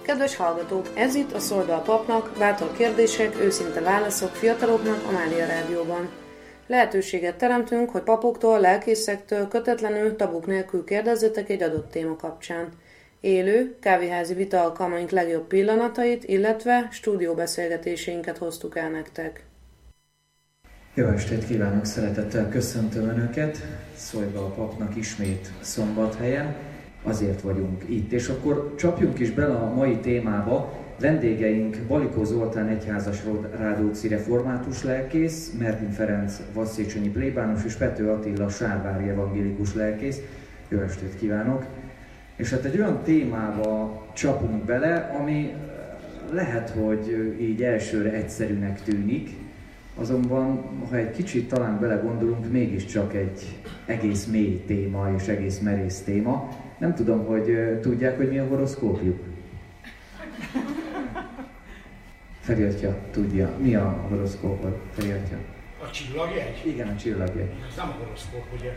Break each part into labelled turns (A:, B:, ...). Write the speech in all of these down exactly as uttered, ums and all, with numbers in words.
A: Kedves hallgatók, ez itt a Szolda a papnak, bátor kérdések, őszinte válaszok fiataloknak a Mária Rádióban. Lehetőséget teremtünk, hogy papoktól, lelkészektől kötetlenül, tabuk nélkül kérdezzetek egy adott téma kapcsán. Élő, kávéházi vita alkalmaink legjobb pillanatait, illetve stúdióbeszélgetéseinket hoztuk el nektek.
B: Jó estét kívánok, szeretettel köszöntöm Önöket, Szolda a papnak ismét Szombathelyen. Azért vagyunk itt, és akkor csapjunk is bele a mai témába. Vendégeink Balikó Zoltán egyházas Rákóczi református lelkész, Mertin Ferenc vasszécsonyi plébános és Pető Attila sárvári evangélikus lelkész. Jó estét kívánok! És hát egy olyan témába csapunk bele, ami lehet, hogy így elsőre egyszerűnek tűnik, azonban, ha egy kicsit talán belegondolunk, mégiscsak egy egész mély téma és egész merész téma. Nem tudom, hogy tudják, hogy mi a horoszkópjuk? Feri atya tudja. Mi a horoszkópod, Feri atya?
C: A csillagjegy?
B: Igen, a csillagjegy.
C: Ez nem a horoszkóp, ugye?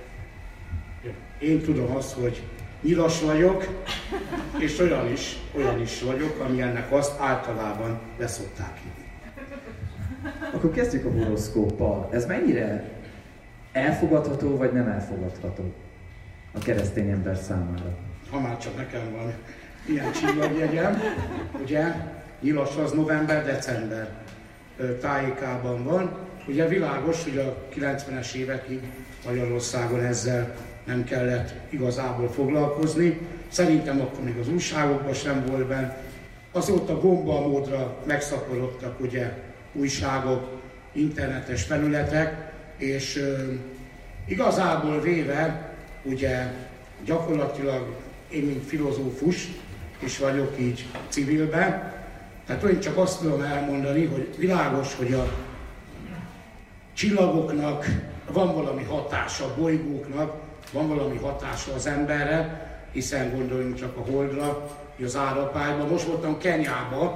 C: Én tudom azt, hogy nyilas vagyok, és olyan is, olyan is vagyok, ami ennek azt általában leszokták hívni.
B: Akkor kezdjük a horoszkóppal. Ez mennyire elfogadható, vagy nem elfogadható a keresztény ember számára?
C: Ha már csak nekem van ilyen csillagjegyem, ugye, nyilas az november-december tájékában van. Ugye világos, hogy a kilencvenes évekig Magyarországon ezzel nem kellett igazából foglalkozni. Szerintem akkor még az újságokban sem volt benne. Azóta gomba módra megszaporodtak ugye újságok, internetes felületek, és ö, igazából véve, ugye gyakorlatilag én, mint filozófus, és vagyok így civilben, tehát én csak azt tudom elmondani, hogy világos, hogy a csillagoknak van valami hatása, a bolygóknak van valami hatása az emberre, hiszen gondoljunk csak a Holdra, az Árapályban. Most voltam Kenyában,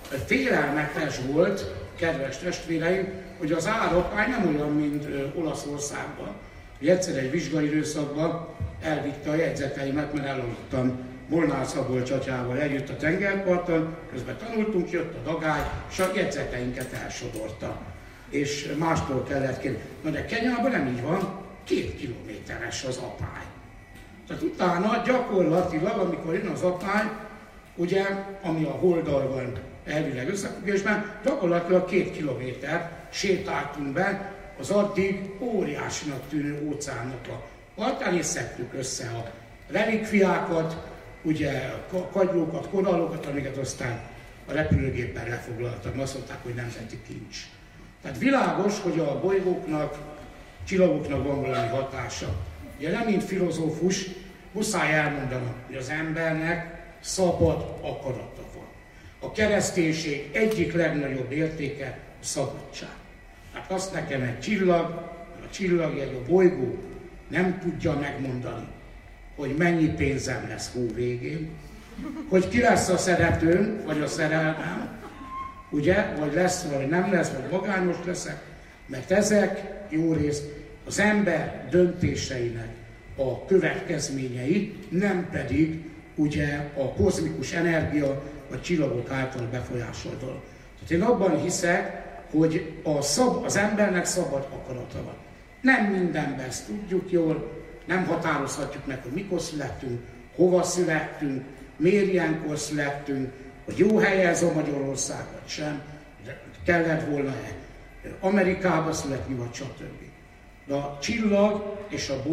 C: félelmetes volt, kedves testvéreim, hogy az Árapály nem olyan, mint Olaszországban. Egyszer egy vizsgai időszakban elvitte a jegyzeteimet, mert elaludtam Molnár Szabolcs atyával együtt a tengerparton, közben tanultunk, jött a dagály, és a jegyzeteinket elsodorta. És mástól kellett kérni. Na de Kenyában nem így van, két kilométeres az apály. Tehát utána gyakorlatilag, amikor jön az apály, ugye, ami a Holddal van elvileg összefüggésben, gyakorlatilag két kilométer sétáltunk be az addig óriásinak tűnő óceánnak a partján, és szedtük össze a relikviákat, ugye a kagylókat, korallokat, amiket aztán a repülőgépen lefoglaltak, azt mondták, hogy nemzeti kincs. Tehát világos, hogy a bolygóknak, csillagoknak van valami hatása. Ugye nem mint filozófus, muszáj elmondanom, hogy az embernek szabad akarata van. A kereszténység egyik legnagyobb értéke a szabadság. Hát azt nekem egy csillag, a csillagjegy, a bolygó nem tudja megmondani, hogy mennyi pénzem lesz hó végén, hogy ki lesz a szeretőm, vagy a szerelmem, ugye, vagy lesz, vagy nem lesz, vagy magányos leszek, mert ezek jó részt az ember döntéseinek a következményei, nem pedig ugye a kozmikus energia, a csillagok által befolyásolt dolog. Tehát én abban hiszek, hogy a szab, az embernek szabad akarata van. Nem mindenben ezt tudjuk jól, nem határozhatjuk meg, hogy mikor születtünk, hova születtünk, miért ilyenkor születtünk, hogy jó helye ez a Magyarország, vagy sem, de kellett volna-e Amerikába születni, vagy stb. De a csillag és a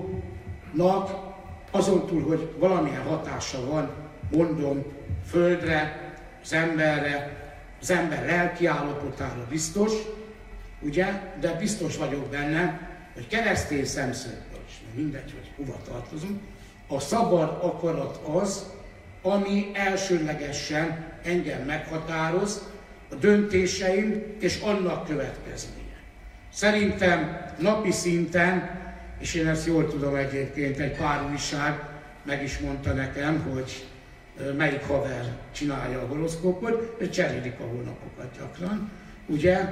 C: bolygónak azon túl, hogy valamilyen hatása van, mondom, Földre, az emberre, az ember lelki állapotára biztos, ugye, de biztos vagyok benne, hogy keresztény szemszögből is, mindegy, hogy hova tartozunk, a szabad akarat az, ami elsőlegesen engem meghatároz, a döntéseim és annak következménye. Szerintem napi szinten, és én ezt jól tudom egyébként, egy pár újság meg is mondta nekem, hogy melyik haver csinálja a horoszkópot, és cserélik a hónapokat gyakran, ugye,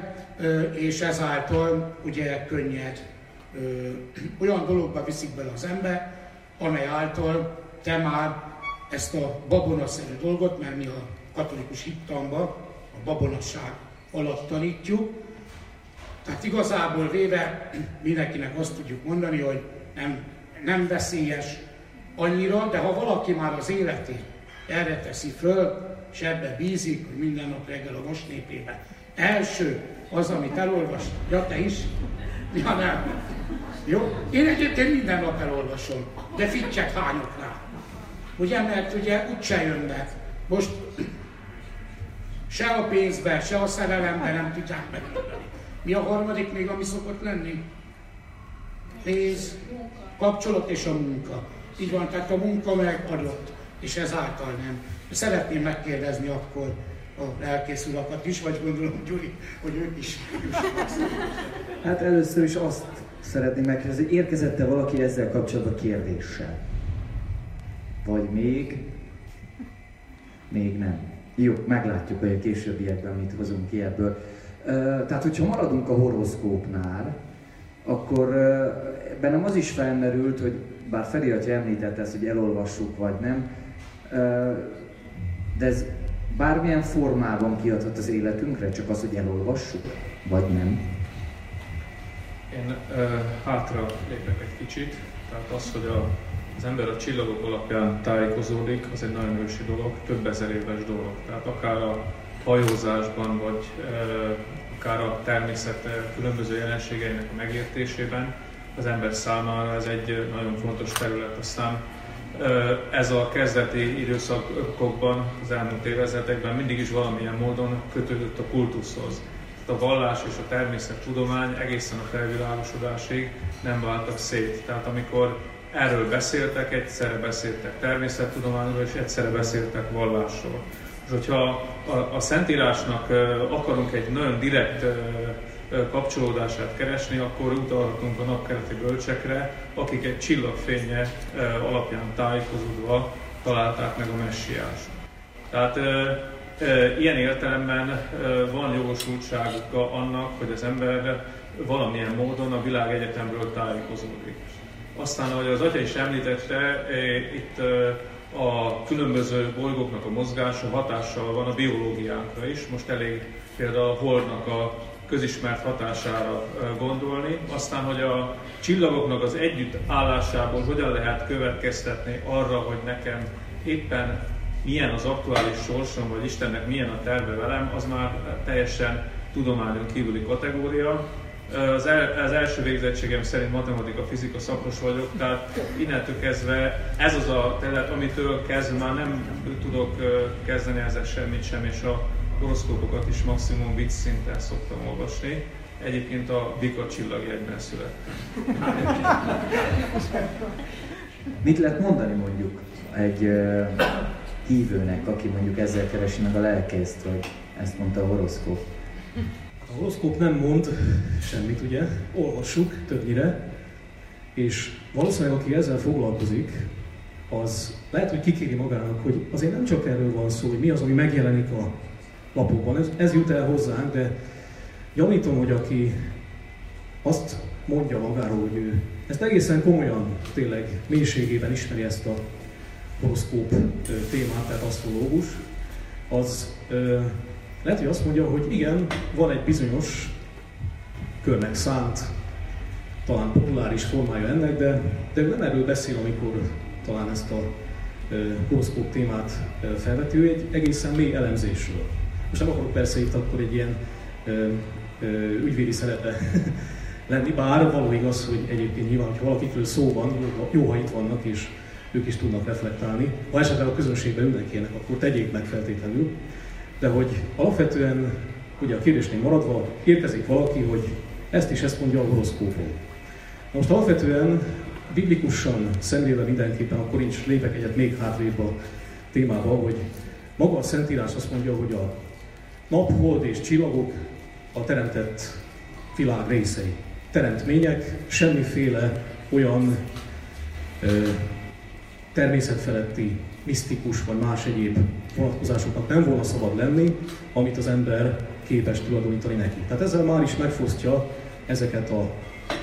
C: és ezáltal ugye könnyed olyan dologba viszik bele az ember, amely által te már ezt a babonaszerű dolgot, mert mi a katolikus hittamba a babonasság alatt tanítjuk. Tehát igazából véve mindenkinek azt tudjuk mondani, hogy nem, nem veszélyes annyira, de ha valaki már az életét erre teszi föl, és ebbe bízik, hogy minden nap reggel a Most népében első az, amit elolvas, ja te is? Ja nem. Jó? Én egyébként minden nap elolvasom, de fittset hányok rá. Ugye, mert ugye úgyse jönnek. Most se a pénzbe, se a szerelembe nem tudják megoldani. Mi a harmadik még, ami szokott lenni? Pénz, kapcsolat és a munka. Így van, tehát a munka megadott, és ezáltal nem. Szeretném megkérdezni akkor a lelkész urakat is, vagy gondolom, Gyuri, hogy ők is.
B: Hát először is azt szeretném megkérdezni, hogy érkezett-e valaki ezzel kapcsolatban kérdéssel? Vagy még? Még nem. Jó, meglátjuk, hogy a későbbiekben mit hozunk ki ebből. Tehát, hogyha maradunk a horoszkópnál, akkor bennem az is felmerült, hogy bár Feri atya említette ezt, hogy elolvassuk vagy nem, de ez bármilyen formában kiadhat az életünkre, csak az, hogy elolvassuk, vagy nem?
D: Én uh, hátra lépek egy kicsit, tehát az, hogy a, az ember a csillagok alapján tájékozódik, az egy nagyon ősi dolog, több ezer éves dolog. Tehát akár a hajózásban, vagy uh, akár a természet különböző jelenségeinek a megértésében, az ember számára ez egy nagyon fontos terület. Aztán ez a kezdeti időszakokban, az elmúlt évezredekben mindig is valamilyen módon kötődött a kultuszhoz. A vallás és a természettudomány egészen a felvilágosodásig nem váltak szét. Tehát amikor erről beszéltek, egyszerre beszéltek természettudományról és egyszerre beszéltek vallásról. És hogyha a, a Szentírásnak akarunk egy nagyon direkt kapcsolódását keresni, akkor utalhatunk a napkeleti bölcsekre, akik egy csillagfénye alapján tájékozódva találták meg a messiást. Tehát e, e, ilyen értelemben e, van jogosultsága annak, hogy az ember valamilyen módon a világegyetemről tájékozódik. Aztán, ahogy az atya is említette, e, itt e, a különböző bolygóknak a mozgása hatással van a biológiánkra is. Most elég például a Holdnak a közismert hatására gondolni, aztán, hogy a csillagoknak az együttállásából hogyan lehet következtetni arra, hogy nekem éppen milyen az aktuális sorsom, vagy Istennek milyen a terve velem, az már teljesen tudományon kívüli kategória. Az, el, az első végzettségem szerint matematika-fizika szakos vagyok, tehát innentől kezdve ez az a terület, amitől kezdve már nem tudok kezdeni ezzel semmit sem, és a horoszkópokat is maximum vicc szinten szoktam olvasni. Egyébként a Bika csillagjegyben születtem.
B: Mit lehet mondani mondjuk egy uh, hívőnek, aki mondjuk ezzel keresi meg a lelkészt, vagy ezt mondta a horoszkóp?
E: A horoszkóp nem mond semmit, ugye? Olvassuk többnyire, és valószínűleg aki ezzel foglalkozik, az lehet, hogy kikéri magának, hogy azért nem csak erről van szó, hogy mi az, ami megjelenik a lapokban. Ez, ez jut el hozzánk, de gyanítom, hogy aki azt mondja magáról, hogy ő ezt egészen komolyan, tényleg mélységében ismeri ezt a horoszkóp témát, tehát asztrológus, az ö, lehet, hogy azt mondja, hogy igen, van egy bizonyos körnek szánt, talán populáris formája ennek, de, de ő nem erről beszél, amikor talán ezt a ö, horoszkóp témát ö, felveti, ő egy egészen mély elemzésről. Most nem akarok persze itt akkor egy ilyen ö, ö, ügyvédi szerepe lenni, bár való igaz, hogy egyébként nyilván, hogyha valakikről szó van, jó, jó, ha itt vannak és ők is tudnak reflektálni. Ha esetleg a közönségben ülnek ilyenek, akkor tegyék meg feltétlenül. De hogy alapvetően, ugye a kérdésnél maradva, érkezik valaki, hogy ezt is ezt mondja a horoszkópon. Most alapvetően biblikusan szemlélve mindenképpen, akkor én is lépek egyet még hátrébb a témába, hogy maga a Szentírás azt mondja, hogy a nap, hold és csillagok a teremtett világ részei. Teremtmények, semmiféle olyan ö, természetfeletti, misztikus vagy más egyéb vonatkozásoknak nem volna szabad lenni, amit az ember képes tulajdonítani neki. Tehát ezzel már is megfosztja ezeket a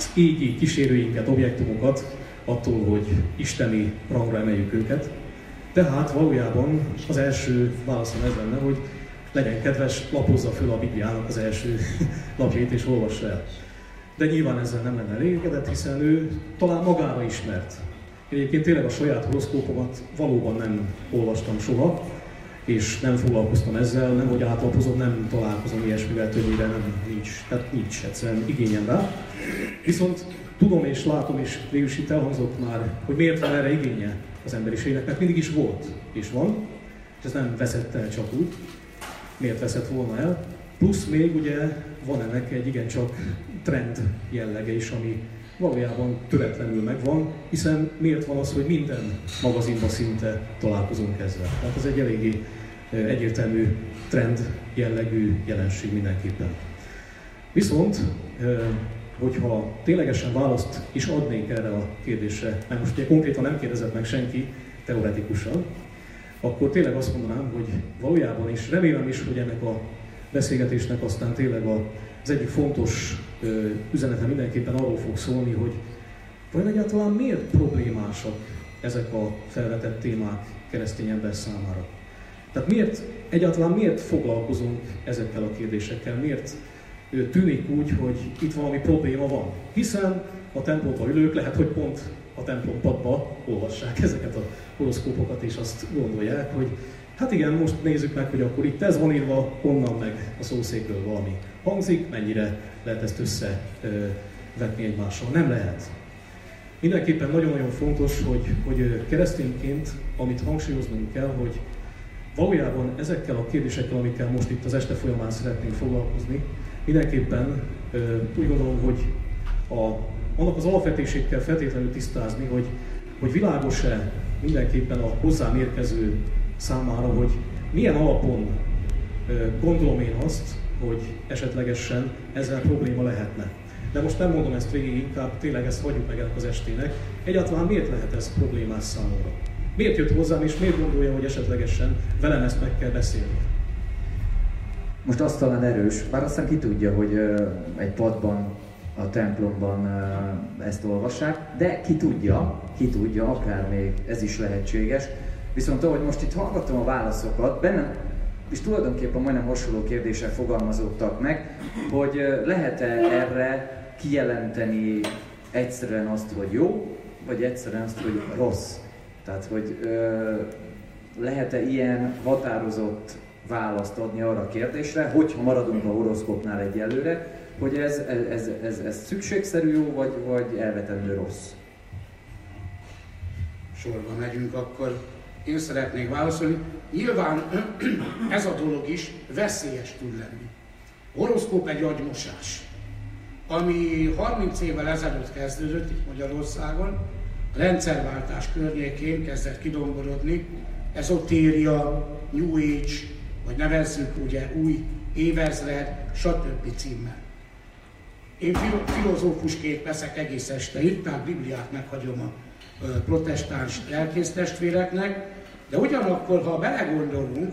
E: égi kísérőinket, objektumokat attól, hogy isteni rangra emeljük őket. Tehát valójában az első válaszom ez lenne, hogy legyen kedves, lapozza föl a Bibliának az első lapjait és olvassa el. De nyilván ezzel nem lenne elégedett, hiszen ő talán magára ismert. Egyébként tényleg a saját horoszkópomat valóban nem olvastam soha, és nem foglalkoztam ezzel, nem hogy átlapozom, nem találkozom ilyesmivel, többnyire nem, nincs, tehát nincs egyszerűen igényem rá. Viszont tudom és látom, és végül is itt elhangzott már, hogy miért van erre igénye az emberiségnek, mert mindig is volt és van, és ez nem veszett el csak úgy, miért veszett volna el. Plusz még ugye van ennek egy igencsak trend jellege is, ami valójában töretlenül megvan, hiszen miért van az, hogy minden magazinban szinte találkozunk ezzel. Tehát ez egy eléggé egyértelmű trend jellegű jelenség mindenképpen. Viszont, hogyha ténylegesen választ is adnék erre a kérdésre, mert most ugye konkrétan nem kérdezett meg senki teoretikusan, akkor tényleg azt mondanám, hogy valójában is, remélem is, hogy ennek a beszélgetésnek aztán tényleg az egyik fontos üzenete mindenképpen arról fog szólni, hogy vajon egyáltalán miért problémásak ezek a felvetett témák keresztény ember számára. Tehát miért, egyáltalán miért foglalkozunk ezekkel a kérdésekkel, miért tűnik úgy, hogy itt valami probléma van. Hiszen a templomba ülők lehet, hogy pont a templompadba olvassák ezeket a horoszkópokat, és azt gondolják, hogy hát igen, most nézzük meg, hogy akkor itt ez van írva, onnan meg a szószékről valami hangzik, mennyire lehet ezt összevetni egymással. Nem lehet. Mindenképpen nagyon-nagyon fontos, hogy, hogy keresztényként, amit hangsúlyoznunk kell, hogy valójában ezekkel a kérdésekkel, amikkel most itt az este folyamán szeretnénk foglalkozni, mindenképpen úgy gondolom, hogy a, annak az alapvetését kell feltétlenül tisztázni, hogy, hogy világos-e mindenképpen a hozzám érkező számára, hogy milyen alapon gondolom én azt, hogy esetlegesen ezzel probléma lehetne. De most nem mondom ezt végig, inkább tényleg ezt hagyjuk meg ennek az estének. Egyáltalán miért lehet ez problémás számomra? Miért jött hozzám, és miért gondolja, hogy esetlegesen velem ezt meg kell beszélni?
B: Most azt talán erős, bár aztán ki tudja, hogy egy padban, a templomban ezt olvassák, de ki tudja, ki tudja, akár még ez is lehetséges. Viszont ahogy most itt hallgattam a válaszokat, bennem és tulajdonképpen majdnem hasonló kérdéssel fogalmazódtak meg, hogy lehet-e erre kijelenteni egyszerűen azt, hogy jó, vagy egyszerűen azt, hogy rossz. Tehát, hogy ö, lehet-e ilyen határozott választ adni arra a kérdésre, hogyha maradunk a horoszkópnál egyelőre, hogy ez, ez, ez, ez, ez szükségszerű jó, vagy, vagy elvetendő rossz.
C: Sorba megyünk, akkor én szeretnék válaszolni. Nyilván ez a dolog is veszélyes tud lenni. A horoszkóp egy agymosás, ami harminc évvel ezelőtt kezdődött itt Magyarországon, a rendszerváltás környékén kezdett kidomborodni, ezotéria, New Age, vagy nevezzük ugye új évezred, stb. Címmel. Én filo- filozófusként veszek egész este itt, tehát Bibliát meghagyom a protestáns lelkésztestvéreknek, de ugyanakkor, ha belegondolunk,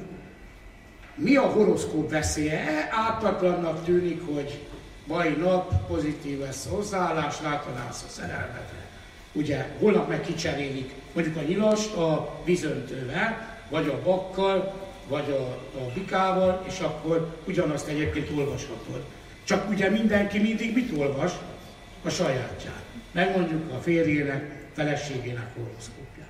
C: mi a horoszkóp veszélye? Ártatlannak tűnik, hogy mai nap pozitív lesz a hozzáállás, látalász a szerelmetre. Ugye, holnap meg kicserélik mondjuk a nyilast a vízöntővel, vagy a bakkal, vagy a, a bikával, és akkor ugyanazt egyébként olvashatod. Csak ugye mindenki mindig mit olvas? A sajátját. Megmondjuk a férjének, feleségének horoszkópját.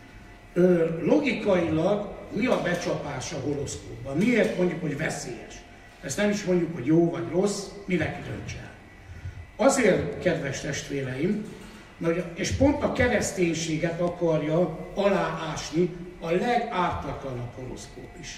C: Ö, logikailag mi a becsapás a horoszkópban? Miért mondjuk, hogy veszélyes? Ezt nem is mondjuk, hogy jó vagy rossz, mindenki döntse el. Azért, kedves testvéreim, és pont a kereszténységet akarja aláásni a legártatlanabb horoszkóp is.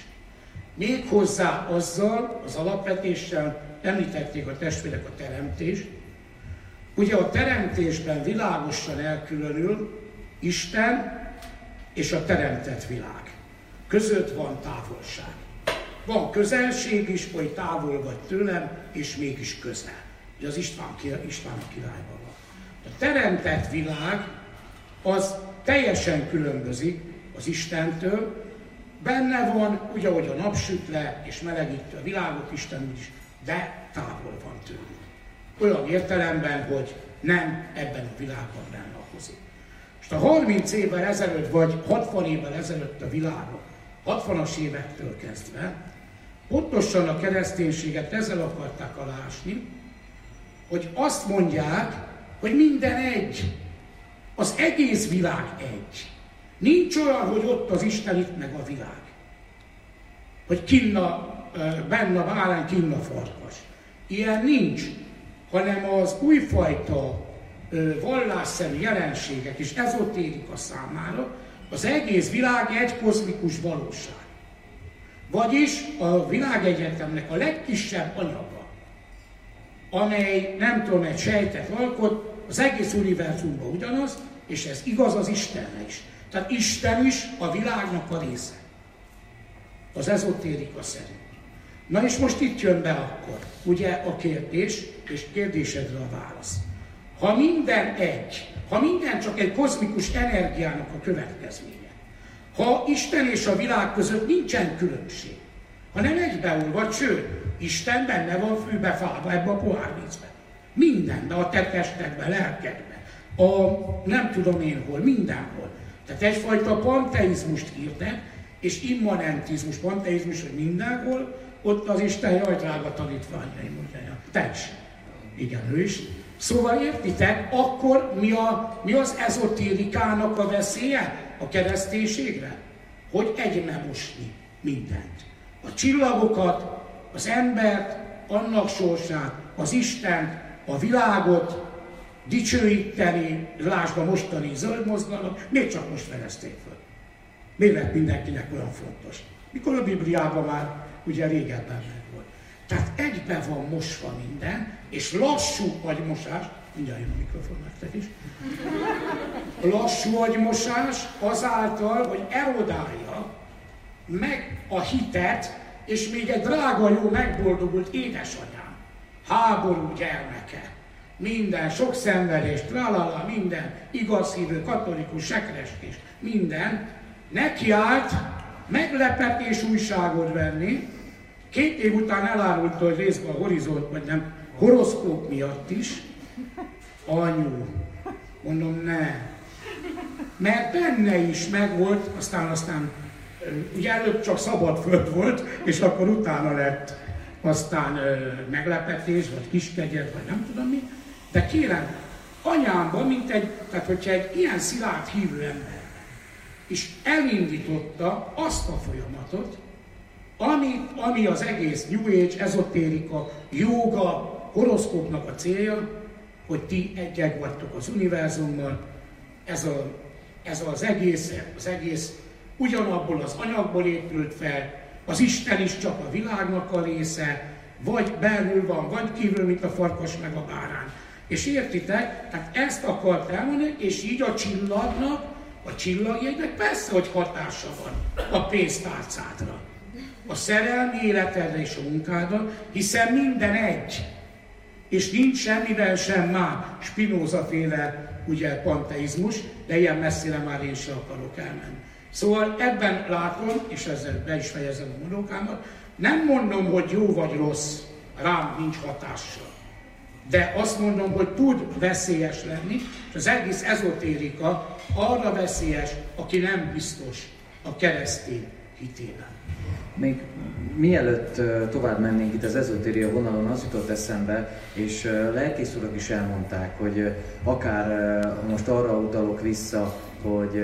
C: Méghozzá azzal, az alapvetéssel említették a testvérek a teremtést. Ugye a teremtésben világosan elkülönül Isten és a teremtett világ. Között van távolság. Van közelség is, hogy távol vagy tőlem, és mégis közel. Ugye az István, István a királyban van. A teremtett világ az teljesen különbözik az Istentől. Benne van, ugye, hogy a nap süt le, és melegíti a világot, Isten úgyis, de távol van tőlünk. Olyan értelemben, hogy nem ebben a világban benne lakozik. És Most a harminc évvel ezelőtt, vagy hatvan évvel ezelőtt a világon, hatvanas évektől kezdve, pontosan a kereszténységet ezzel akarták alásni, hogy azt mondják, hogy minden egy. Az egész világ egy. Nincs olyan, hogy ott az Isten, itt meg a világ. Hogy kinna, benne a bárány, kinna farkas. Ilyen nincs, hanem az újfajta vallásszerű jelenségek és ezotérika számára az egész világ egy kozmikus valóság. Vagyis a világegyetemnek a legkisebb anyaga, amely nem tudom, egy sejtet alkot, az egész univerzumban ugyanaz, és ez igaz az Istenre is. Tehát Isten is a világnak a része. Az ezotérika szerint. Na és most itt jön be akkor, ugye a kérdés, és kérdésedre a válasz. Ha minden egy, ha minden csak egy kozmikus energiának a következménye, ha Isten és a világ között nincsen különbség, hanem egybeolvad, sőt, Isten benne van fűbe, fába, ebbe a pohárvízbe. Mindenbe, a te testedbe, lelkedbe, a nem tudom én hol, mindenhol. Tehát egyfajta panteizmust hirdet, és immanentizmus, panteizmus, hogy mindenhol, ott az Isten, jaj, drága tanítványaim, mondja, te is. Igen, ő is. Szóval értitek, akkor mi, a, mi az ezotérikának a veszélye a kereszténységre? Hogy egybe mosni mindent. A csillagokat, az embert, annak sorsát, az Istent, a világot dicsőíteni, lásd a mostani zöld mozgalmak, miért csak most fedezték föl? Miért lett mindenkinek olyan fontos? Mikor a Bibliában már ugye régebben meg volt. Tehát egybe van mosva minden, és lassú agymosás, mindjárt jön a mikrofon nektek is, lassú agymosás azáltal, hogy erodálja meg a hitet, és még egy drága, jó, megboldogult édesanyám, háború gyermeke, minden, sok szenvedés, tralala, minden, igaz hívő, katolikus, sekrestés, minden, nekiállt meglepetés újságot venni, két év után elárulta, hogy részben a horizont, vagy nem, horoszkóp miatt is. Anyu, mondom, ne. Mert benne is megvolt, aztán, aztán, ugye előbb csak szabad föld volt, és akkor utána lett aztán meglepetés, vagy kiskegyed, vagy nem tudom mi. De kérem, anyámban, mint egy, tehát hogyha egy ilyen szilárd hívő ember, és elindította azt a folyamatot, ami, ami az egész New Age, ezotérika, jóga, horoszkópnak a célja, hogy ti egyek vagytok az univerzummal, ez, a, ez az egész, az egész ugyanabból az anyagból épült fel, az Isten is csak a világnak a része, vagy belül van, vagy kívül, mint a farkas meg a bárány. És értitek? Tehát ezt akart elmondani, és így a csillagnak, a csillagjegynek persze, hogy hatása van a pénztárcádra, a szerelmi életedre és a munkádra, hiszen minden egy. És nincs semmivel sem már Spinoza-féle ugye, panteizmus, de ilyen messzire már én sem akarok elmenni. Szóval ebben látom, és ezzel be is fejezem a monókámat, nem mondom, hogy jó vagy rossz, rám nincs hatással. De azt mondom, hogy tud veszélyes lenni, és az egész ezotérika arra veszélyes, aki nem biztos a keresztény hitében.
B: Még mielőtt tovább mennénk itt az ezotéria vonalon, az jutott eszembe, és lelkész urak is elmondták, hogy akár most arra utalok vissza, hogy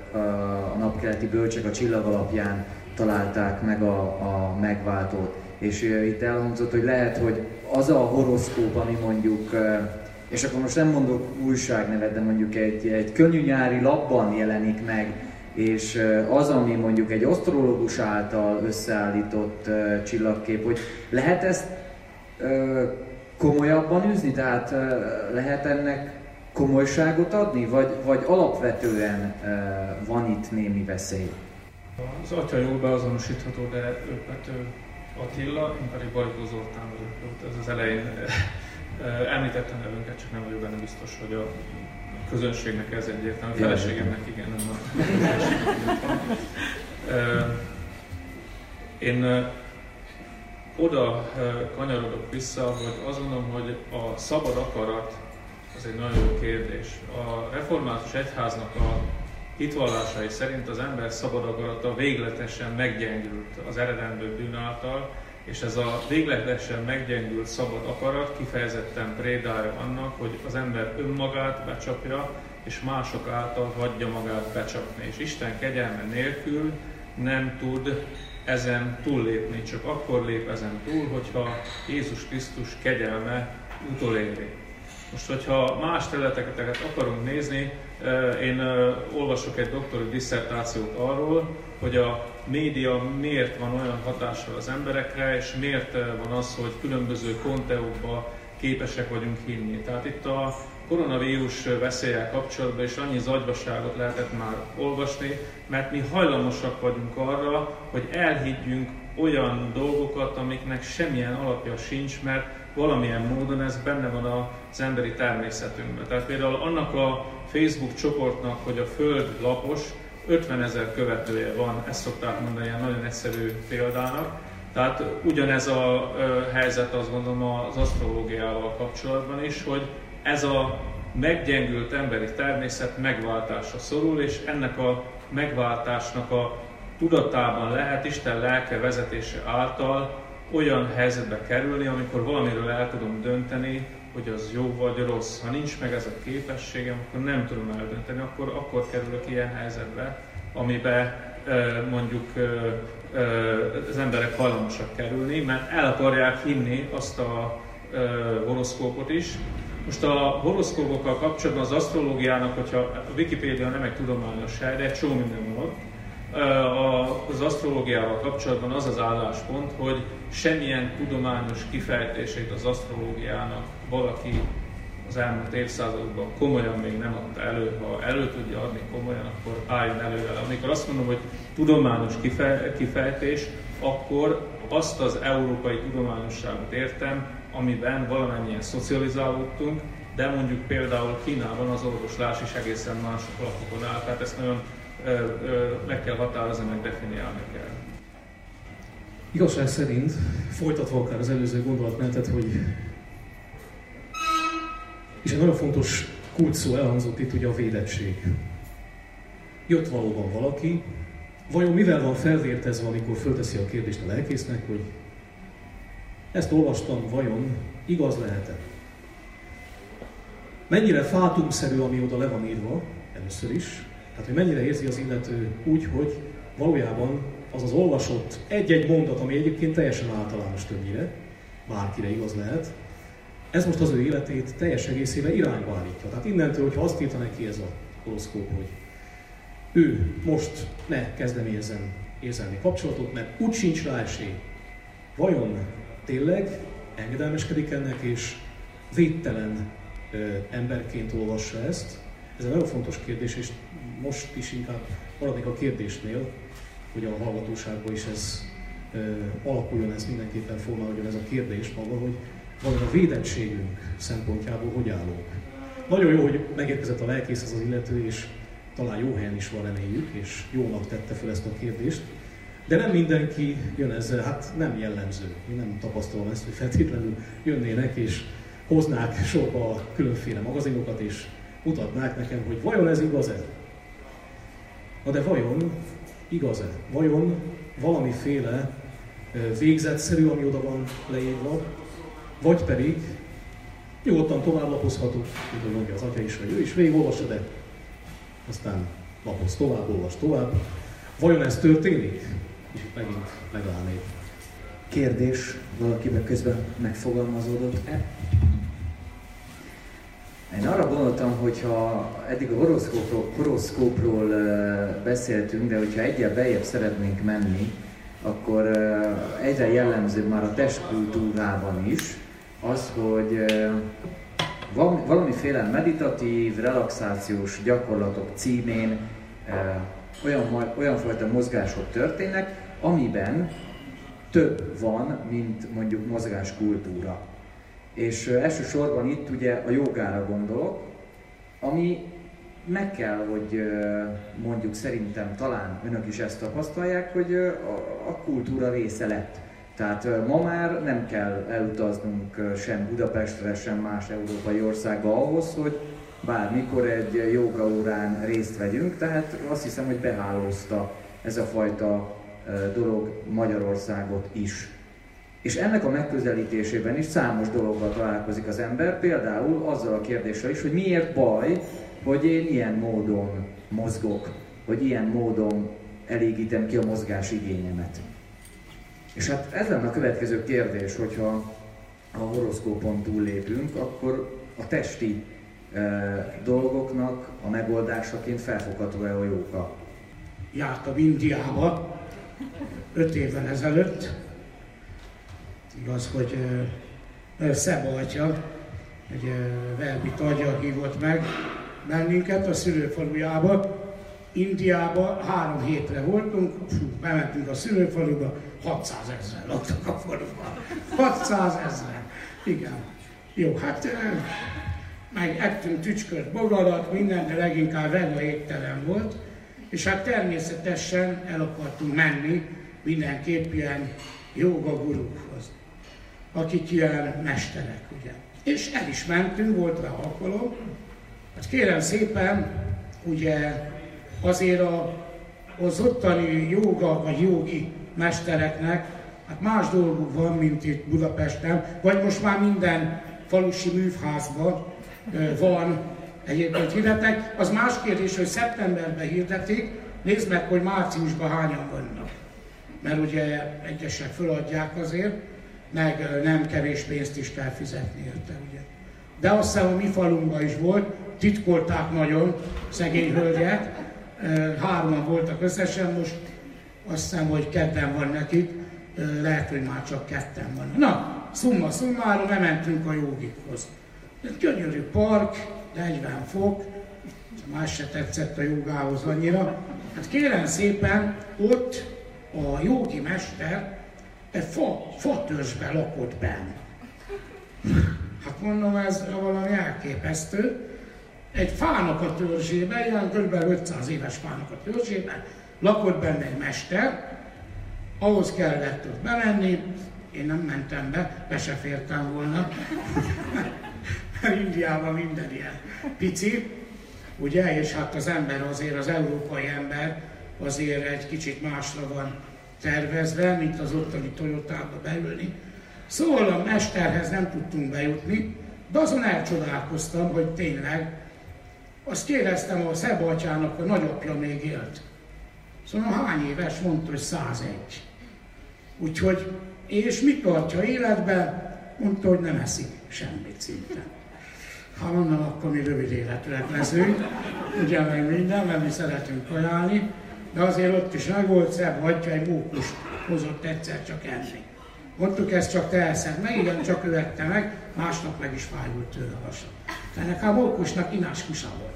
B: a napkeleti bölcsek a csillag alapján találták meg a, a megváltót. És itt elhangzott, hogy lehet, hogy az a horoszkóp, ami mondjuk, és akkor most nem mondok újságnevet, de mondjuk egy, egy könnyű nyári lapban jelenik meg, és az, ami mondjuk egy asztrológus által összeállított uh, csillagkép, hogy lehet ezt uh, komolyabban űzni? Tehát uh, lehet ennek komolyságot adni? Vagy, vagy alapvetően uh, van itt némi veszély?
D: Az atya jól beazonosítható, de Őpető Attila, én pedig Barikó Zoltán vagyok. Ez az elején említettem nevünket, csak nem vagyok benne biztos, hogy a közönségnek ez egyértelmű, a feleségemnek igen, nem a Én oda kanyarodok vissza, hogy azt gondolom, hogy a szabad akarat az az egy nagyon jó kérdés. A református egyháznak a hitvallásai szerint az ember szabad akarata végletesen meggyengült az eredendő bűn által, és ez a végletesen meggyengült szabad akarat kifejezetten prédája annak, hogy az ember önmagát becsapja, és mások által hagyja magát becsapni. És Isten kegyelme nélkül nem tud ezen túllépni, csak akkor lép ezen túl, hogyha Jézus Krisztus kegyelme utoléri. Most, hogyha más területeket akarunk nézni, én olvasok egy doktori disszertációt arról, hogy a média miért van olyan hatással az emberekre, és miért van az, hogy különböző konteókba képesek vagyunk hinni. Tehát itt a koronavírus veszéllyel kapcsolatban is annyi zagyvaságot lehetett már olvasni, mert mi hajlamosak vagyunk arra, hogy elhiggyünk olyan dolgokat, amiknek semmilyen alapja sincs, mert valamilyen módon ez benne van az emberi természetünkben. Tehát például annak a Facebook csoportnak, hogy a Föld lapos, ötvenezer követője van, ezt szokták mondani ilyen nagyon egyszerű példának. Tehát ugyanez a helyzet, azt gondolom, az asztrológiával kapcsolatban is, hogy ez a meggyengült emberi természet megváltásra szorul, és ennek a megváltásnak a tudatában lehet Isten lelke vezetése által olyan helyzetbe kerülni, amikor valamiről el tudom dönteni, hogy az jó vagy rossz. Ha nincs meg ez a képességem, akkor nem tudom eldönteni, akkor, akkor kerülök ilyen helyzetbe, amiben mondjuk az emberek hajlamosak kerülni, mert el akarják hinni azt a horoszkópot is. Most a horoszkópokkal kapcsolatban az asztrológiának, hogyha a Wikipédia nem egy tudományos hely, de egy csomó minden van, az asztrológiával kapcsolatban az az álláspont, hogy semmilyen tudományos kifejtését az asztrológiának valaki az elmúlt évszázadokban komolyan még nem adta elő. Ha elő tudja adni komolyan, akkor álljon elő vele. Amikor azt mondom, hogy tudományos kifejtés, akkor azt az európai tudományosságot értem, amiben valamennyien szocializálódtunk, de mondjuk például Kínában az orvoslás is egészen más alapokon áll, tehát ezt nagyon ö, ö, meg kell határozni, meg definiálni kell.
E: Igazság szerint, folytatva akár az előző gondolatmenetet, hogy és egy nagyon fontos kulcsszó elhangzott itt ugye a védettség. Jött valóban valaki, vajon mivel van felvértezve, amikor fölteszi a kérdést a lelkésznek, hogy ezt olvastam, vajon igaz lehet-e? Mennyire fátumszerű, ami oda le van írva, először is, tehát hogy mennyire érzi az illető úgy, hogy valójában az az olvasott egy-egy mondat, ami egyébként teljesen általános többnyire, bárkire igaz lehet, ez most az ő életét teljes egészében irányba állítja. Tehát innentől, hogyha azt írta neki ez a horoszkóp, hogy ő most ne kezdeményezzen érzelmi kapcsolatot, mert úgy sincs rá esély. Vajon tényleg engedelmeskedik ennek, és védtelen ö, emberként olvassa ezt? Ez egy nagyon fontos kérdés, és most is inkább maradnék a kérdésnél, hogy a hallgatóságban is ez ö, alakuljon, ez mindenképpen formálódjon ez a kérdés maga, hogy vajon a védettségünk szempontjából hogy állunk. Nagyon jó, hogy megérkezett a lelkész az az illető, és talán jó helyen is van, reméljük, és jónak tette fel ezt a kérdést. De nem mindenki jön ezzel, hát nem jellemző. Én nem tapasztalom ezt, hogy feltétlenül jönnének és hoznák sorba a különféle magazinokat, és mutatnák nekem, hogy vajon ez igaz-e? Na de vajon igaz-e? Vajon valamiféle végzetszerű, ami oda van leírva, vagy pedig nyugodtan tovább lapozhatunk, mint ahogy mondja az atya is, vagy ő is végigolvassa, de aztán lapoz tovább, olvas tovább. Vajon ez történik? És itt megint megállnék.
B: Kérdés valakiben közben megfogalmazódott-e? Én arra gondoltam, hogyha eddig a horoszkópról, horoszkópról beszéltünk, de hogyha egyel beljebb szeretnénk menni, akkor egyre jellemzőbb már a testkultúrában is az, hogy valamiféle meditatív, relaxációs gyakorlatok címén olyan, olyan fajta mozgások történnek, amiben több van, mint mondjuk mozgáskultúra. És elsősorban itt ugye a jogára gondolok, ami meg kell, hogy mondjuk szerintem talán önök is ezt tapasztalják, hogy a kultúra része lett. Tehát ma már nem kell elutaznunk sem Budapestre, sem más európai országba ahhoz, hogy bármikor egy jógaórán részt vegyünk, tehát azt hiszem, hogy behálózta ez a fajta dolog Magyarországot is. És ennek a megközelítésében is számos dologgal találkozik az ember, például azzal a kérdéssel is, hogy miért baj, hogy én ilyen módon mozgok, hogy ilyen módon elégítem ki a mozgás igényemet. És hát ez lenne a következő kérdés, hogyha a horoszkópon túllépünk, akkor a testi e, dolgoknak a megoldásaként felfogható-e a jóga?
C: Jártam Indiába öt évvel ezelőtt. Igaz, hogy e, Szeba atya, egy e, Verbit atya hívott meg bennünket a szülőfalujába. Indiába három hétre voltunk, fú, bementünk a szülőfaluba, hatszázezren laktak a faluban. hatszázezren! Igen. Jó, hát meg ettünk tücskört, bogarat, minden, de leginkább vega étterem volt. És hát természetesen el akartunk menni mindenképp ilyen jóga gurukhoz, akik ilyen mesterek, ugye. És el is mentünk, volt rá alkalom. Hát kérem szépen, ugye azért a, az ottani jóga vagy jógi mestereknek hát más dolguk van, mint itt Budapesten, vagy most már minden falusi művházban van egyébként hirdetek. Az más kérdés, hogy szeptemberben hirdetik, nézd meg, hogy márciusban hányan vannak. Mert ugye egyesek föladják azért, meg nem kevés pénzt is kell fizetni érte, ugye. De azt hiszem, a mi falunkban is volt, titkolták nagyon szegény hölgyek, hárman voltak összesen, most azt hiszem, hogy ketten van nekik, lehet, hogy már csak ketten vannak. Na, szumma szummáról bementünk a jogikhoz. Gyönyörű park, negyven fok, más se tetszett a jogához annyira. Hát kérem szépen, ott a jogi mester egy fa, fatörzsbe lakott benn. Hát mondom, ez valami elképesztő. Egy fának a törzsében, ilyen kb. ötszáz éves fának a törzsében lakott benne egy mester, ahhoz kellett ott bemenni, én nem mentem be, be se fértem volna, mert Indiában minden ilyen pici, ugye, és hát az ember azért, az európai ember azért egy kicsit másra van tervezve, mint az ottani Toyotába beülni. Szóval a mesterhez nem tudtunk bejutni, de azon elcsodálkoztam, hogy tényleg azt kérdeztem a Szeba atyának, a nagyapja még élt. Szóval hány éves? Mondta, hogy százegy. Úgyhogy, és mit tartja életben? Mondta, hogy nem eszik semmit szinte. Ha mondom, akkor mi rövid életűek leszünk, ugye meg minden, mert mi szeretünk kajálni, de azért ott is meg volt, Szeba atya egy mókust hozott egyszer csak enni. Mondtuk, ezt csak te eszed meg, igen, csak ő ette meg, másnap meg is fájult tőle a hasa. Ennek a mókusnak inás kusa volt.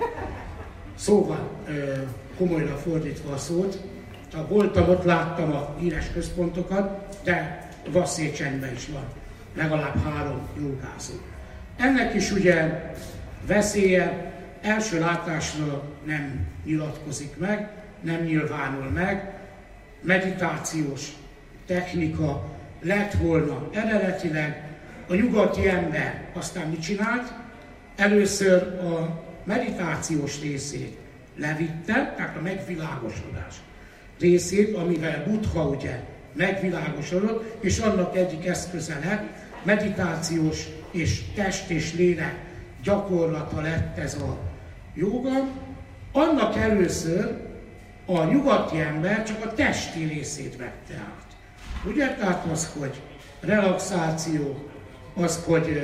C: Szóval, komolyra fordítva a szót, ha voltam, ott láttam a híres központokat, de Vasszécsenyben is van legalább három jogászó. Ennek is ugye veszélye első látásra nem nyilatkozik meg, nem nyilvánul meg, meditációs technika lett volna eredetileg. A nyugati ember aztán mit csinált? Először a meditációs részét levitte, tehát a megvilágosodás részét, amivel Buddha ugye megvilágosodott, és annak egyik eszköze lett, meditációs és test és lélek gyakorlata lett ez a jóga. Annak először a nyugati ember csak a testi részét vette át. Ugye? Tehát az, hogy relaxáció, az, hogy...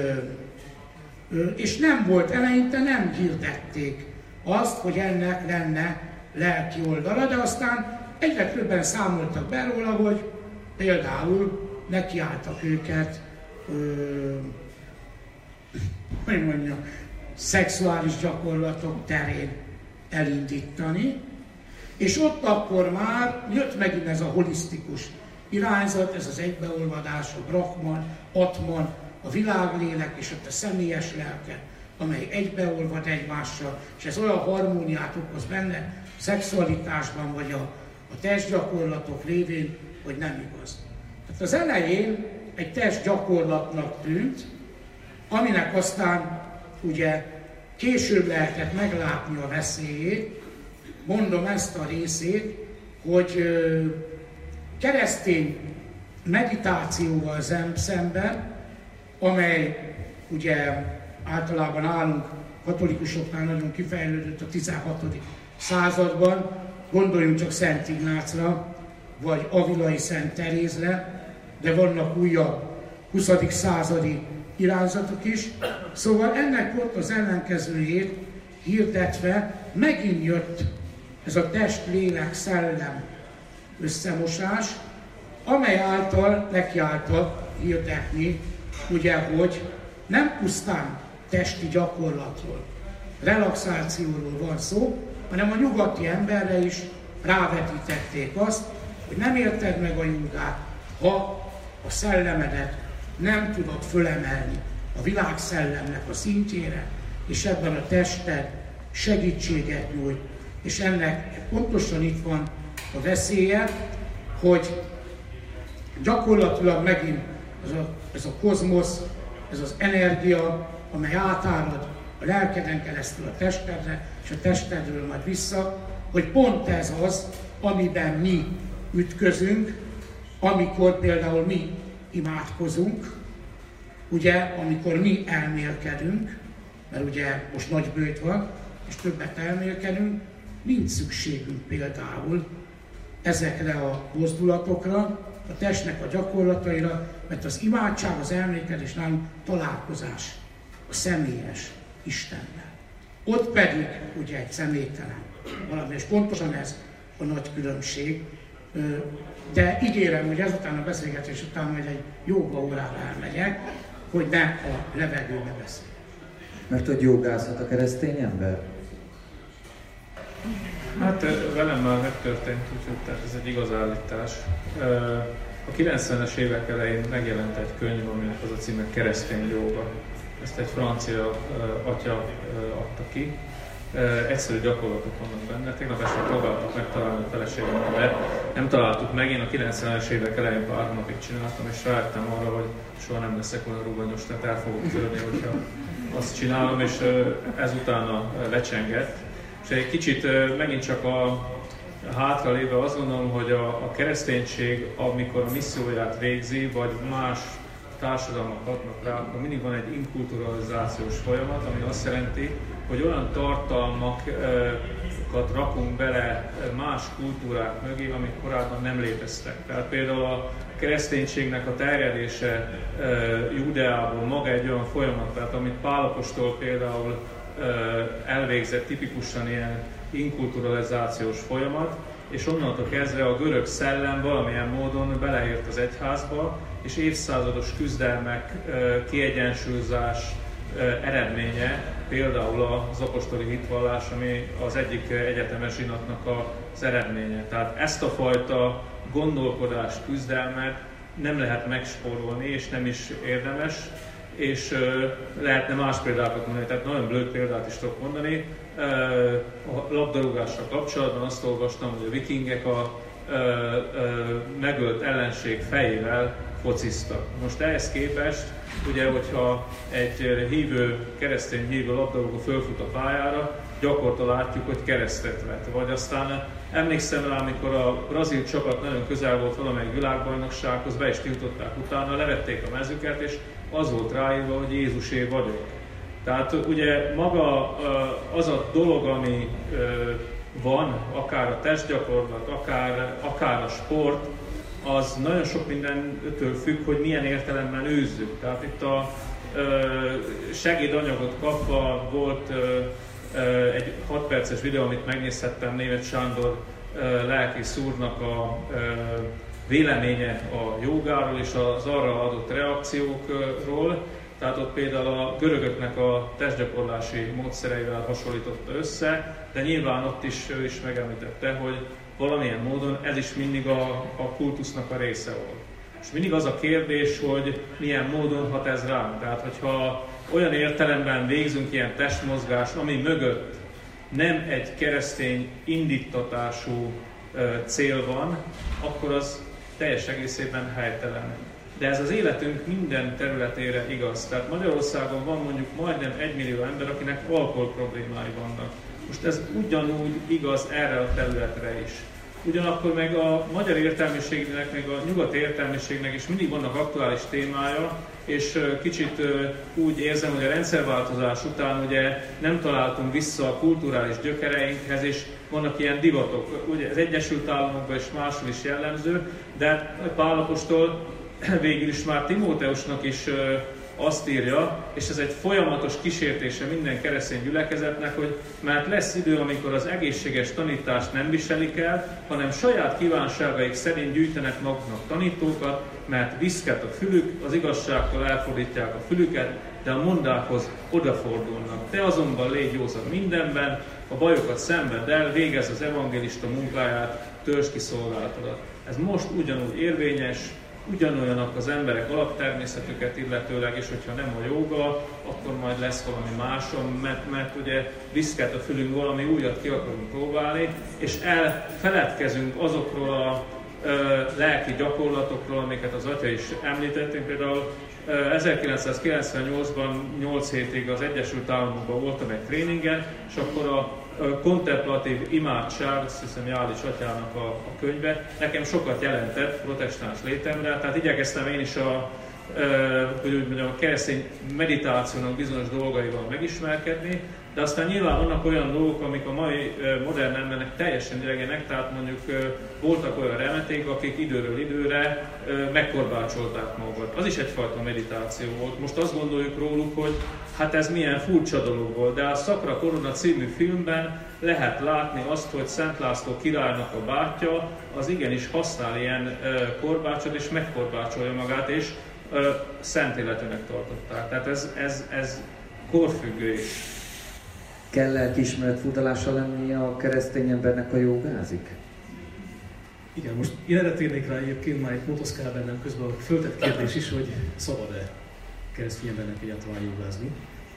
C: És nem volt eleinte, nem hirdették azt, hogy ennek lenne lelki oldala, de aztán egyre többen számoltak be róla, hogy például nekiálltak őket, ö, hogy mondjam, szexuális gyakorlatok terén elindítani, és ott akkor már jött megint ez a holisztikus irányzat, ez az egybeolvadás, a Brahman, Atman, a világlélek és ott a személyes lelke, amely egybeolvad egymással, és ez olyan harmóniát okoz benne, szexualitásban vagy a, a testgyakorlatok révén, hogy nem igaz. Hát az elején egy testgyakorlatnak tűnt, aminek aztán ugye később lehetett meglátni a veszélyét. Mondom ezt a részét, hogy ö, keresztény meditációval szemben, amely ugye általában nálunk katolikusoknál nagyon kifejlődött a tizenhatodik században, gondoljunk csak Szent Ignácra, vagy Avilai Szent Terézre, de vannak újabb huszadik századi irányzatok is. Szóval ennek volt az ellenkezőjét hirdetve, megint jött ez a test-lélek-szellem összemosás, amely által nekiálltak hirdetni, ugye, hogy nem pusztán testi gyakorlatról, relaxációról van szó, hanem a nyugati emberre is rávetítették azt, hogy nem érted meg a jogát, ha a szellemedet nem tudod fölemelni a világszellemnek a szintjére, és ebben a tested segítséget nyújt. És ennek pontosan itt van a veszélye, hogy gyakorlatilag megint ez a, ez a kozmosz, ez az energia, amely átárad a lelkeden keresztül a testedre, és a testedről majd vissza, hogy pont ez az, amiben mi ütközünk, amikor például mi imádkozunk, ugye, amikor mi elmélkedünk, mert ugye most nagy bőjt van, és többet elmélkedünk, nincs szükségünk például ezekre a mozdulatokra, a testnek a gyakorlataira, mert az imádság, az elmélkedés nálunk találkozás a személyes Istennel. Ott pedig ugye egy személytelen valami, és pontosan ez a nagy különbség. De ígérem, hogy ezután a beszélgetés után majd egy jógaórára elmegyek, hogy ne a levegőbe beszélj.
B: Mert hogy jogázhat a keresztény ember?
D: Hát velem már megtörtént, úgyhogy tehát ez egy igaz állítás. A kilencvenes évek elején megjelent egy könyv, aminek az a címe Keresztény jóga. Ezt egy francia atya adta ki. Egyszerű gyakorlatok vannak benne. Tegnap este próbáltuk megtalálni a feleségemmel, de nem találtuk meg. Én a kilencvenes évek elején pár napig csináltam, és rájöttem arra, hogy soha nem leszek olyan ruganyos, tehát el fogok törni, hogyha azt csinálom, és ezutána lecsengett. És egy kicsit megint csak a hátralévve azt gondolom, hogy a, a kereszténység, amikor a misszióját végzi, vagy más társadalmak hatnak rá, akkor mindig van egy inkulturalizációs folyamat, ami azt jelenti, hogy olyan tartalmakat rakunk bele más kultúrák mögé, amik korábban nem léteztek. Tehát például a kereszténységnek a terjedése Judeából maga egy olyan folyamat, tehát amit Pál apostol például elvégzett, tipikusan ilyen inkulturalizációs folyamat, és onnantól kezdve a görög szellem valamilyen módon beleért az egyházba, és évszázados küzdelmek, kiegyensúlyozás eredménye, például az apostoli hitvallás, ami az egyik egyetemes zsinatnak az eredménye. Tehát ezt a fajta gondolkodást, küzdelmet nem lehet megspórolni, és nem is érdemes, és lehetne más példákat mondani, tehát nagyon blöd példát is tudok mondani. A labdarúgással kapcsolatban azt olvastam, hogy a vikingek a megölt ellenség fejével fociztak. Most ehhez képest, ugye, hogyha egy hívő, keresztény hívő labdarúgó fölfut a pályára, gyakorta látjuk, hogy keresztet vett. Vagy aztán emlékszem rá, amikor a brazil csapat nagyon közel volt valamelyik világbajnoksághoz, be is tiltották utána, levették a mezüket, és az volt ráírva, hogy Jézusé vagyok. Tehát ugye maga az a dolog, ami van, akár a testgyakorlat, akár, akár a sport, az nagyon sok mindentől függ, hogy milyen értelemben űzzük. Tehát itt a segédanyagot kapva volt egy hat perces videó, amit megnézhettem, Németh Sándor lelkész úrnak a véleménye a jogáról és az arra adott reakciókról. Tehát ott például a görögöknek a testgyakorlási módszereivel hasonlította össze, de nyilván ott is ő is megemlítette, hogy valamilyen módon ez is mindig a, a kultusznak a része volt. És mindig az a kérdés, hogy milyen módon hat ez ránk. Tehát, hogyha olyan értelemben végzünk ilyen testmozgást, ami mögött nem egy keresztény indítatású cél van, akkor az teljes egészében helytelen. De ez az életünk minden területére igaz. Tehát Magyarországon van mondjuk majdnem egy millió ember, akinek alkohol problémái vannak. Most ez ugyanúgy igaz erre a területre is. Ugyanakkor meg a magyar értelmiségnek, meg a nyugati értelmiségnek is mindig vannak aktuális témája, és kicsit úgy érzem, hogy a rendszerváltozás után ugye nem találtunk vissza a kulturális gyökereinkhez, és vannak ilyen divatok. Ugye az Egyesült Államokban és máshol is jellemző, de Pál apostol végül is már Timóteusnak is azt írja, és ez egy folyamatos kísértése minden keresztény gyülekezetnek, hogy mert lesz idő, amikor az egészséges tanítást nem viselik el, hanem saját kívánságaik szerint gyűjtenek maguknak tanítókat, mert viszket a fülük, az igazságtól elfordítják a fülüket, de a mondákhoz odafordulnak. Te azonban légy józan mindenben, a bajokat szenvedd el, végezz az evangélista munkáját, töltsd ki szolgálatodat. Ez most ugyanúgy érvényes, ugyanolyanak az emberek alaptermészetüket illetőleg, és hogyha nem a jóga, akkor majd lesz valami máson, mert, mert ugye viszket a fülünk, valami újat ki akarunk próbálni, és elfeledkezünk azokról a ö, lelki gyakorlatokról, amiket az atya is említettünk. Például ö, ezerkilencszázkilencvennyolcban nyolc hétig az Egyesült Államokban voltam egy tréningen, és akkor a kontemplatív imádság, azt hiszem Jális atyának a, a könyve, nekem sokat jelentett protestáns létemre, tehát igyekeztem én is a, hogy úgy mondjam, a keresztény meditációnak bizonyos dolgaival megismerkedni, de aztán nyilván vannak olyan dolgok, amik a mai modern embernek teljesen idegenek, tehát mondjuk voltak olyan remeték, akik időről időre megkorbácsolták magukat. Az is egyfajta meditáció volt. Most azt gondoljuk róluk, hogy hát ez milyen furcsa dolog volt, de a Szakra Korona című filmben lehet látni azt, hogy Szent László királynak a bátyja az igenis használ ilyen korbácsot, és megkorbácsolja magát, és szent életűnek tartották. Tehát ez, ez, ez korfüggő is.
B: Kell lelkiismeret furdalása lennie a keresztény embernek, a jogázik?
E: Igen, most én erre térnék rá, egyébként már itt motoszkál bennem közben a föltett kérdés is, hogy szabad-e keresztény embernek egyáltalán jogázni.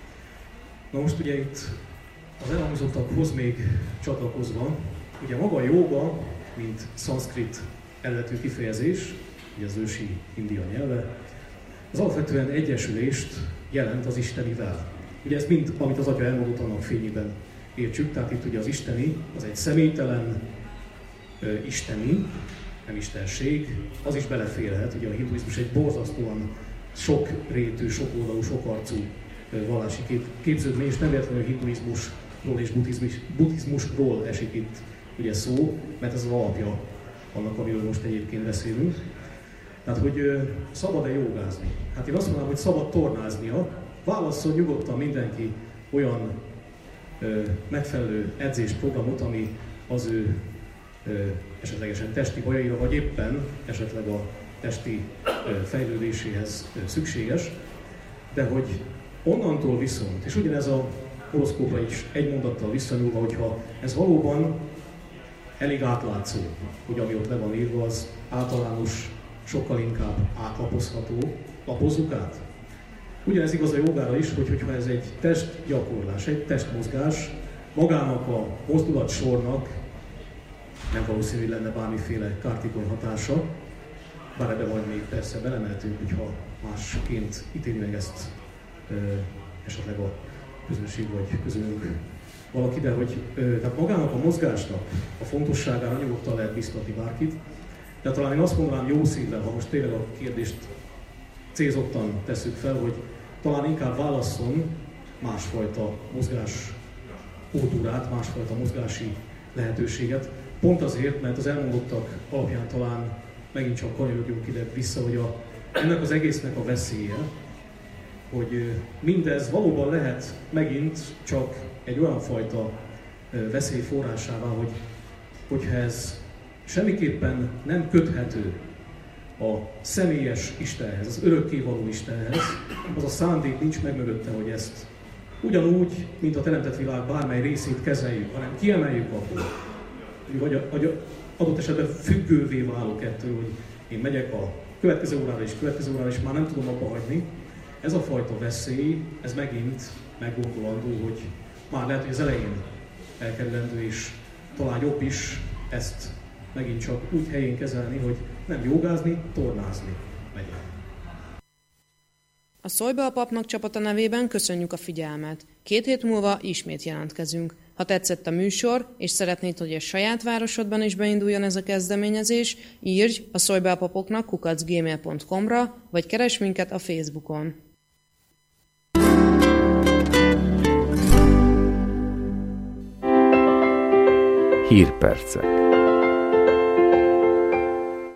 E: Na most ugye itt az elhangzottakhoz még csatlakozva, ugye maga a jóga, mint szanszkrit eredetű kifejezés, ugye az ősi india nyelve, az alapvetően egyesülést jelent az Istenivel. Ugye ez mind, amit az atya elmondott, annak fényében értsük, tehát itt ugye az isteni, az egy személytelen ö, isteni, nem istenség, az is beleférhet, ugye a hinduizmus egy borzasztóan sok rétű, sok oldalú, sok arcú ö, vallási kép, képződmény, és nem véletlenül a hinduizmusról és buddhizmus, buddhizmusról esik itt ugye szó, mert ez az alapja annak, amiről most egyébként beszélünk. Tehát, hogy ö, szabad-e jogázni? Hát én azt mondanám, hogy szabad tornáznia. Válasszon nyugodtan mindenki olyan ö, megfelelő edzésprogramot, ami az ő ö, esetlegesen testi bajaira, vagy éppen esetleg a testi ö, fejlődéséhez ö, szükséges, de hogy onnantól viszont, és ugyanez a horoszkópra is egy mondattal visszanyúlva, hogyha ez valóban elég átlátszó, hogy ami ott le van írva, az általános, sokkal inkább átlapozható, lapozzuk át. Ugyanez igaz a jogára is, hogy, hogyha ez egy testgyakorlás, egy testmozgás, magának a mozdulatsornak nem valószínű, hogy lenne bármiféle kártékony hatása, bár ebbe majd még persze belemeltünk, hogyha másként ítéli meg ezt ö, esetleg a közönség vagy közülünk valaki, de hogy ö, tehát magának a mozgásnak a fontosságára nyugodtan lehet biztatni bárkit, de talán én azt mondanám jó szívvel, ha most tényleg a kérdést célzottan tesszük fel, hogy talán inkább válasszon másfajta mozgás kultúrát, másfajta mozgási lehetőséget. Pont azért, mert az elmondottak alapján talán megint csak kanyarodjunk ide vissza, hogy a, ennek az egésznek a veszélye, hogy mindez valóban lehet megint csak egy olyan fajta veszély forrásává, hogy, hogyha ez semmiképpen nem köthető a személyes Istenhez, az örökkévaló Istenhez, az a szándék nincs meg mögötte, hogy ezt ugyanúgy, mint a teremtett világ bármely részét kezeljük, hanem kiemeljük abból, vagy a, vagy a adott esetben függővé válok ettől, hogy én megyek a következő órára és következő órára, és már nem tudom abba hagyni. Ez a fajta veszély, ez megint meggondolandó, hogy már lehet, hogy az elején elkerülendő, és talán jobb is ezt megint csak úgy helyén kezelni, hogy nem jogázni, tornázni legyen.
A: A Szólj be a papnak csapata nevében köszönjük a figyelmet. Két hét múlva ismét jelentkezünk. Ha tetszett a műsor, és szeretnéd, hogy a saját városodban is beinduljon ez a kezdeményezés, írj a szólj be a papoknak kukac gmail pont com-ra, vagy keresd minket a Facebookon.
F: Hírpercek.